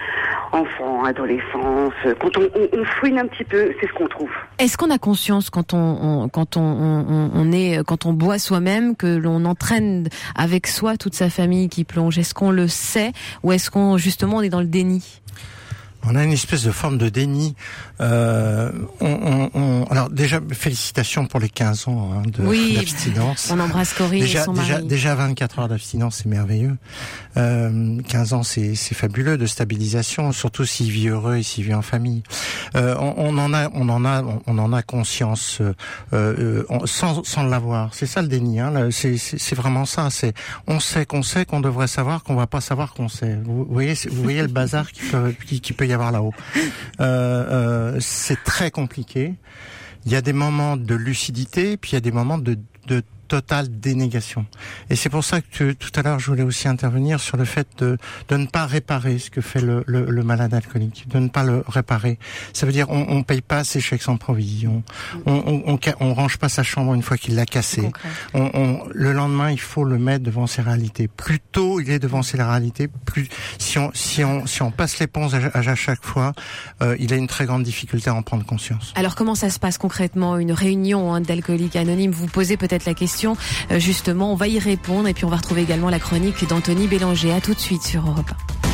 enfants, adolescence, quand on, on, on fouine un petit peu, c'est ce qu'on trouve. Est-ce qu'on a conscience quand on, on quand on, on, on est quand on boit soi-même que l'on entraîne avec soi toute sa famille qui plonge? Est-ce qu'on le sait ou est-ce qu'on justement on est dans le déni? On a une espèce de forme de déni. Euh, on, on, on, alors déjà, félicitations pour les quinze ans hein, de, oui, d'abstinence. On embrasse Corinne déjà, et son déjà, mari. Déjà vingt-quatre heures d'abstinence, c'est merveilleux. Euh, quinze ans, c'est, c'est fabuleux de stabilisation, surtout s'il vit heureux et s'il vit en famille. Euh, on, on en a, on en a, on en a conscience euh, euh, sans, sans l'avoir. C'est ça le déni. Hein, là, c'est, c'est, c'est vraiment ça. C'est, on sait qu'on sait qu'on devrait savoir qu'on va pas savoir qu'on sait. Vous voyez, vous voyez le bazar qui peut, qui, qui peut y avoir là-haut. Euh, euh, c'est très compliqué. Il y a des moments de lucidité, puis il y a des moments de, de totale dénégation. Et c'est pour ça que tout à l'heure, je voulais aussi intervenir sur le fait de, de ne pas réparer ce que fait le, le, le malade alcoolique, de ne pas le réparer. Ça veut dire on, on paye pas ses chèques sans provision, on, on, on, on range pas sa chambre une fois qu'il l'a cassée. On, on, le lendemain, il faut le mettre devant ses réalités. Plus tôt il est devant ses réalités, plus si on si on si on passe l'éponge à, à chaque fois, euh, il a une très grande difficulté à en prendre conscience. Alors comment ça se passe concrètement une réunion hein, d'alcooliques anonymes? Vous posez peut-être la question. Justement, on va y répondre et puis on va retrouver également la chronique d'Anthony Bélanger. À tout de suite sur Europe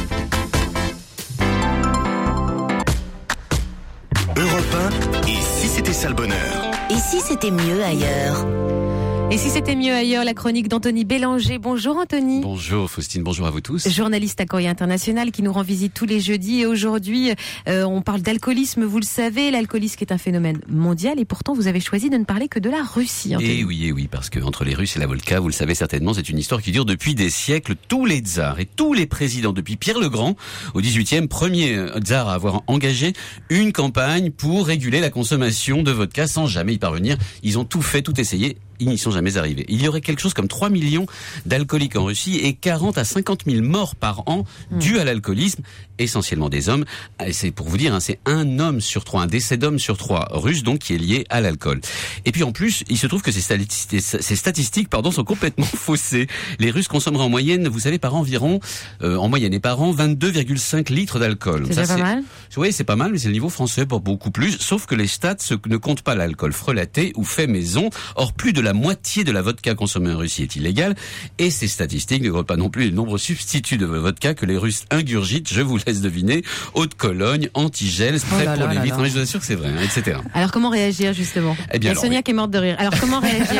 un. Europe un, et si c'était ça le bonheur? Et si c'était mieux ailleurs? Et si c'était mieux ailleurs, la chronique d'Anthony Bélanger. Bonjour Anthony. Bonjour Faustine, bonjour à vous tous. Journaliste à Courrier International qui nous rend visite tous les jeudis. Et aujourd'hui, euh, on parle d'alcoolisme, vous le savez. L'alcoolisme est un phénomène mondial et pourtant vous avez choisi de ne parler que de la Russie. Anthony. Et oui, et oui, parce que entre les Russes et la vodka, vous le savez certainement, c'est une histoire qui dure depuis des siècles. Tous les tsars et tous les présidents, depuis Pierre le Grand au dix-huitième, premier tsar à avoir engagé une campagne pour réguler la consommation de vodka sans jamais y parvenir. Ils ont tout fait, tout essayé. ils n'y sont jamais arrivés. Il y aurait quelque chose comme trois millions d'alcooliques en Russie et quarante à cinquante mille morts par an mmh. dus à l'alcoolisme, essentiellement des hommes. Et c'est pour vous dire, hein, c'est un homme sur trois, un décès d'homme sur trois russe donc qui est lié à l'alcool. Et puis en plus, il se trouve que ces statistiques, ces statistiques pardon, sont complètement faussées. Les Russes consommeraient en moyenne, vous savez, par environ, euh, en moyenne et par an, vingt-deux virgule cinq litres d'alcool. C'est Ça, pas c'est, mal Oui, c'est pas mal, mais c'est le niveau français pour beaucoup plus. Sauf que les stats ne comptent pas l'alcool frelaté ou fait maison. Or, plus de la moitié de la vodka consommée en Russie est illégale. Et ces statistiques ne comptent pas non plus les nombreux substituts de vodka que les Russes ingurgitent, je vous laisse deviner, eau de Cologne, antigel, spray oh pour les vitres. Mais je vous assure que c'est vrai, hein, et cetera. Alors, comment réagir, justement? Eh bien, alors, Sonia oui. qui est morte de rire. Alors, comment réagir?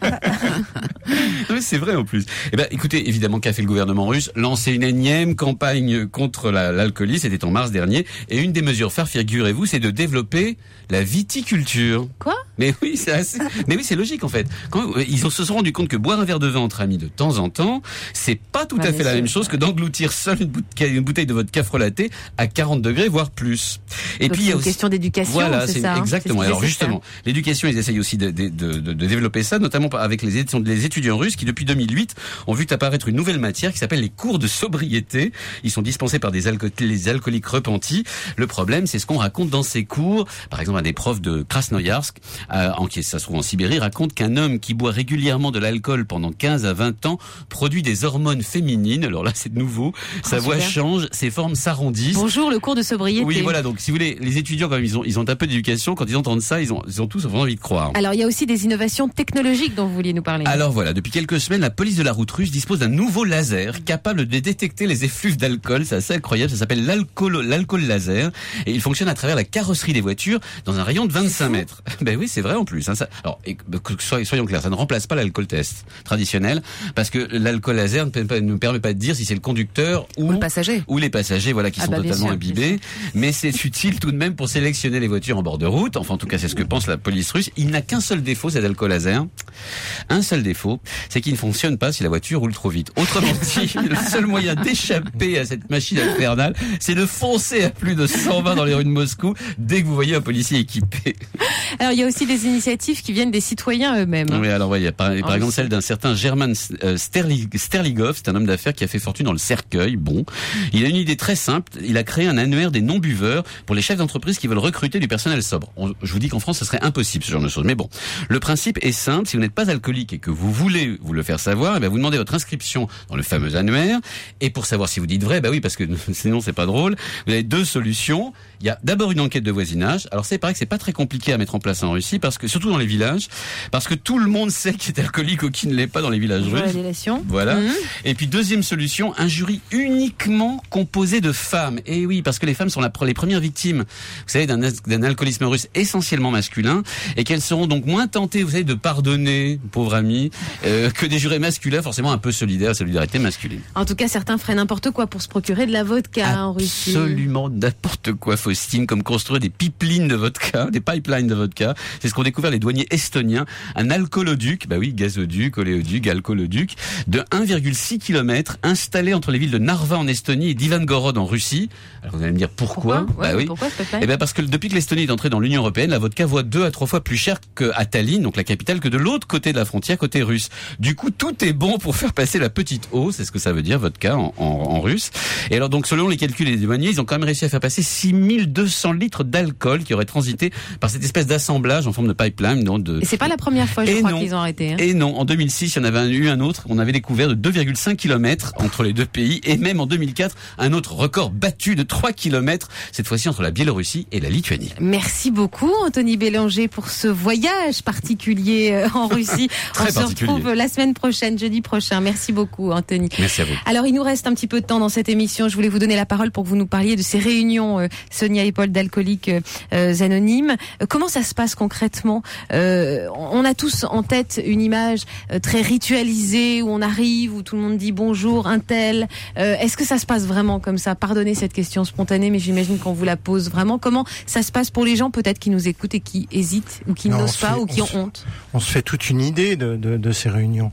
Oui, c'est vrai, en plus. Eh ben, écoutez, évidemment, qu'a fait le gouvernement russe? Lancer une énième campagne contre la, l'alcoolisme, c'était en mars dernier. Et une des mesures phares, figurez-vous, c'est de développer la viticulture. Quoi? Mais oui, c'est assez... Mais oui, c'est logique, en fait. Quand ils se sont rendus compte que boire un verre de vin entre amis de temps en temps, c'est pas tout ouais, à fait la sûr. même chose que d'engloutir seul une bouteille, une bouteille de vodka frelaté à quarante degrés, voire plus. Et Donc puis, il y a une aussi... question d'éducation, voilà, c'est, c'est ça. Exactement. C'est Alors, justement, faire. l'éducation, ils essayent aussi de, de, de, de, de développer ça, notamment avec les étudiants, les étudiants russes qui, depuis deux mille huit, ont vu apparaître une nouvelle matière qui s'appelle les cours de sobriété. Ils sont dispensés par des alco- les alcooliques repentis. Le problème, c'est ce qu'on raconte dans ces cours. Par exemple, un des profs de Krasnoyarsk, euh, en qui ça se trouve en Sibérie, raconte qu'un homme qui boit régulièrement de l'alcool pendant quinze à vingt ans produit des hormones féminines. Alors là, c'est nouveau. Sa oh, voix super. change, ses formes s'arrondissent. Bonjour, le cours de sobriété. Oui, voilà. Donc, si vous voulez, les étudiants, quand même, ils ont, ils ont un peu d'éducation. Quand ils entendent ça, ils ont, ils ont tous vraiment envie de croire. Alors, il y a aussi des innovations technologiques dont vous vouliez nous parler. Alors voilà, depuis quelques semaines, la police de la route russe dispose d'un nouveau laser capable de détecter les effluves d'alcool. C'est assez incroyable. Ça s'appelle l'alcool, l'alcool laser. Et il fonctionne à travers la carrosserie des voitures dans un rayon de vingt-cinq mètres. Ben oui, c'est vrai en plus. Hein, ça, alors, et, soyons clairs, ça ne remplace pas l'alcool test traditionnel parce que l'alcool laser ne, ne permet pas de dire si c'est le conducteur ou, ou le passager ou les passagers, voilà, qui ah sont bah, totalement sûr, imbibés. Mais c'est utile tout de même pour sélectionner les voitures en bord de route. Enfin, en tout cas, c'est ce que pense la police russe. Il n'a qu'un seul défaut, cet alcool laser. Un seul défaut, c'est qu'il ne fonctionne pas si la voiture roule trop vite. Autrement dit, le seul moyen d'échapper à cette machine infernale, c'est de foncer à plus de cent vingt dans les rues de Moscou dès que vous voyez un policier équipé. Alors, il y a aussi des initiatives qui viennent des citoyens eux-mêmes. Oui, alors, ouais, il y a par, par oh, exemple celle d'un certain German Sterlig, Sterligov, c'est un homme d'affaires qui a fait fortune dans le cercueil. Bon. Il a une idée très simple. Il a créé un annuaire des non-buveurs pour les chefs d'entreprise qui veulent recruter du personnel sobre. On, je vous dis qu'en France, ce serait impossible, ce genre de choses. Mais bon. Le principe est simple. Si vous n'êtes pas alcoolique et que vous voulez vous le faire savoir, eh bien, vous demandez votre inscription dans le fameux annuaire. Et pour savoir si vous dites vrai, bah oui, parce que sinon c'est pas drôle. Vous avez deux solutions. Il y a d'abord une enquête de voisinage. Alors c'est pareil que c'est pas très compliqué à mettre en place en Russie parce que, surtout dans les villages, parce que tout le monde sait qui est alcoolique ou qui ne l'est pas dans les villages russes. Voilà. Mmh. Et puis deuxième solution, un jury uniquement composé de femmes. Et oui, parce que les femmes sont la, les premières victimes, vous savez, d'un, d'un alcoolisme russe essentiellement masculin, et qu'elles seront donc moins tentées, vous savez, de pardonner, pauvre ami, euh, que des jurés masculins, forcément un peu solidaires, solidarité masculine. En tout cas, certains feraient n'importe quoi pour se procurer de la vodka en Russie. Absolument n'importe quoi, Faustine, comme construire des pipelines de vodka, des pipelines de vodka. C'est ce qu'ont découvert les douaniers estoniens. Un alcooloduc, bah oui, gazoduc, oléoduc, alcooloduc, de un virgule six kilomètres, installé entre les villes de Narva en Estonie et d'Ivangorod en Russie. Alors vous allez me dire pourquoi? Pourquoi, ouais, bah oui. pourquoi Eh ben parce que depuis que l'Estonie est entrée dans l'Union européenne, la vodka vaut deux à trois fois plus cher qu'à Tallinn, donc la capitale, que de l'autre côté de la frontière, côté russe. Du coup, tout est bon pour faire passer la petite eau, c'est ce que ça veut dire, vodka en, en, en russe. Et alors donc, selon les calculs des douaniers, ils ont quand même réussi à faire passer six mille deux cents litres d'alcool qui auraient transité par cette espèce d'assemblage en forme de pipeline. Donc de... Et c'est pas la première fois, je Et crois, non. qu'ils ont arrêté. Hein. Et non, en deux mille six, il y en avait eu un autre, on avait découvert de deux virgule cinq kilomètres entre les deux pays, et même en deux mille quatre, un autre record battu de trois kilomètres, cette fois-ci entre la Biélorussie et la Lituanie. Merci beaucoup, Anthony Bélanger, pour ce voyage particulier en Russie. Très On se retrouve la semaine prochaine, jeudi prochain. Merci beaucoup, Anthony. Merci à vous. Alors, il nous reste un petit peu de temps dans cette émission. Je voulais vous donner la parole pour que vous nous parliez de ces réunions, euh, Sonia et Paul, d'alcooliques euh, anonymes. Euh, comment ça se passe concrètement? euh, On a tous en tête une image euh, très ritualisée où on arrive, où tout le monde dit bonjour, un tel. Euh, est-ce que ça se passe vraiment comme ça? Pardonnez cette question spontanée, mais j'imagine qu'on vous la pose vraiment. Comment ça se passe pour les gens peut-être qui nous écoutent et qui hésitent ou qui non, n'osent pas fait, ou qui ont se, honte? On se fait toute une idée de, de, de ces réunions.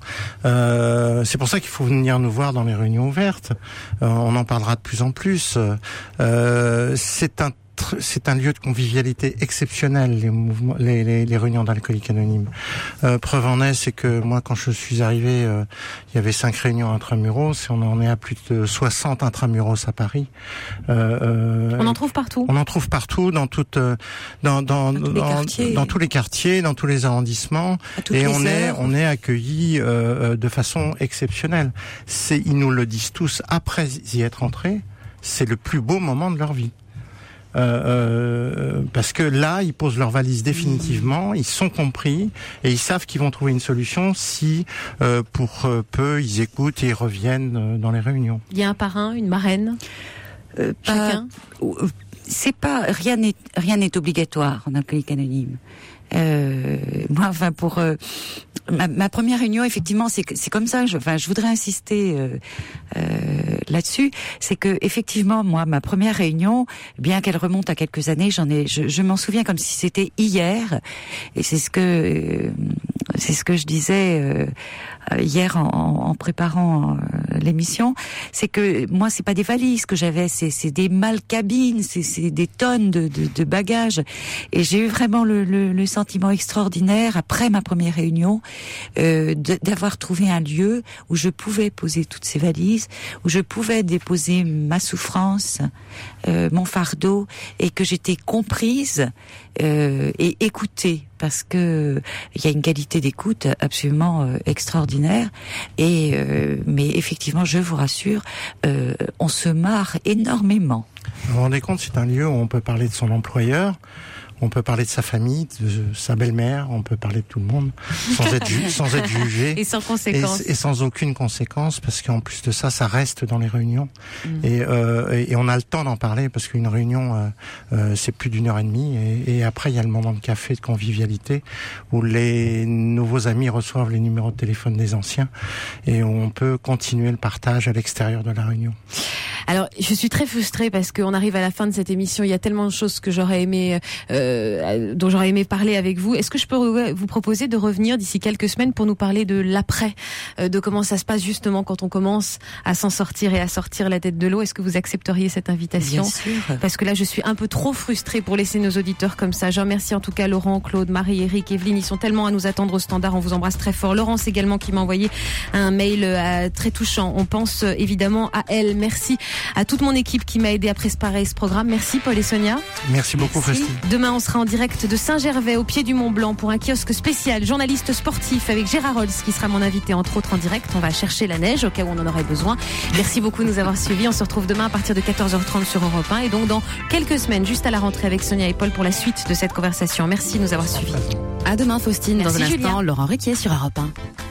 Euh, c'est pour ça qu'il faut venir nous voir dans les réunions ouvertes. Euh, on en parlera de plus en plus. Euh, c'est un c'est un lieu de convivialité exceptionnel, les mouvements, les, les, les réunions d'Alcooliques Anonymes. Euh, preuve en est, c'est que moi, quand je suis arrivé, euh, il y avait cinq réunions intramuros, et on en est à plus de soixante intramuros à Paris. Euh, euh, on en trouve partout. On en trouve partout, dans toutes, dans, dans, dans, tous, dans, les dans tous les quartiers, dans tous les arrondissements, et on est, on est accueillis euh, de façon exceptionnelle. C'est, ils nous le disent tous après y être entrés. C'est le plus beau moment de leur vie. Euh, euh, parce que là, ils posent leur valise définitivement, ils sont compris et ils savent qu'ils vont trouver une solution si, euh, pour peu, ils écoutent et ils reviennent dans les réunions. Il y a un parrain, une marraine, euh, chacun. Pas, c'est pas rien n'est rien n'est obligatoire en Alcooliques Anonymes. Euh, moi, enfin, pour euh, ma, ma première réunion, effectivement, c'est c'est comme ça. Je, enfin, je voudrais insister euh, euh, là-dessus. C'est que effectivement, moi, ma première réunion, bien qu'elle remonte à quelques années, j'en ai, je, je m'en souviens comme si c'était hier. Et c'est ce que euh, c'est ce que je disais euh, hier en, en préparant euh, l'émission. C'est que moi, c'est pas des valises que j'avais, c'est c'est des malcabines, c'est c'est des tonnes de, de, de bagages. Et j'ai eu vraiment le, le, le sentiment extraordinaire après ma première réunion euh, de, d'avoir trouvé un lieu où je pouvais poser toutes ces valises, où je pouvais déposer ma souffrance, euh, mon fardeau, et que j'étais comprise euh, et écoutée, parce que il y a une qualité d'écoute absolument euh, extraordinaire. Et euh, mais effectivement, je vous rassure, euh, on se marre énormément. Vous vous rendez compte, c'est un lieu où on peut parler de son employeur. On peut parler de sa famille, de sa belle-mère, on peut parler de tout le monde, sans être, ju- sans être jugé. Et sans conséquence. Et, et sans aucune conséquence, parce qu'en plus de ça, ça reste dans les réunions. Mmh. Et, euh, et, et on a le temps d'en parler, parce qu'une réunion, euh, euh, c'est plus d'une heure et demie. Et, et après, il y a le moment de café, de convivialité, où les nouveaux amis reçoivent les numéros de téléphone des anciens, et on peut continuer le partage à l'extérieur de la réunion. Alors, je suis très frustrée parce qu'on arrive à la fin de cette émission. Il y a tellement de choses que j'aurais aimé, euh, dont j'aurais aimé parler avec vous. Est-ce que je peux vous proposer de revenir d'ici quelques semaines pour nous parler de l'après, euh, de comment ça se passe justement quand on commence à s'en sortir et à sortir la tête de l'eau? Est-ce que vous accepteriez cette invitation? Bien sûr. Parce que là, je suis un peu trop frustrée pour laisser nos auditeurs comme ça. Je remercie en tout cas Laurent, Claude, Marie, Eric, Evelyne. Ils sont tellement à nous attendre au standard. On vous embrasse très fort. Laurence également qui m'a envoyé un mail euh, très touchant. On pense euh, évidemment à elle. Merci à toute mon équipe qui m'a aidé à préparer ce programme. Merci Paul et Sonia. Merci beaucoup Festi. Demain on sera en direct de Saint-Gervais au pied du Mont Blanc pour un kiosque spécial journaliste sportif avec Gérard Holz qui sera mon invité entre autres en direct. On va chercher la neige au cas où on en aurait besoin. Merci beaucoup de nous avoir suivis. On se retrouve demain à partir de quatorze heures trente sur Europe un et donc dans quelques semaines juste à la rentrée avec Sonia et Paul pour la suite de cette conversation. Merci de nous avoir suivis. À demain Faustine. Merci, dans un Julien. instant, Laurent Ruquier sur Europe un.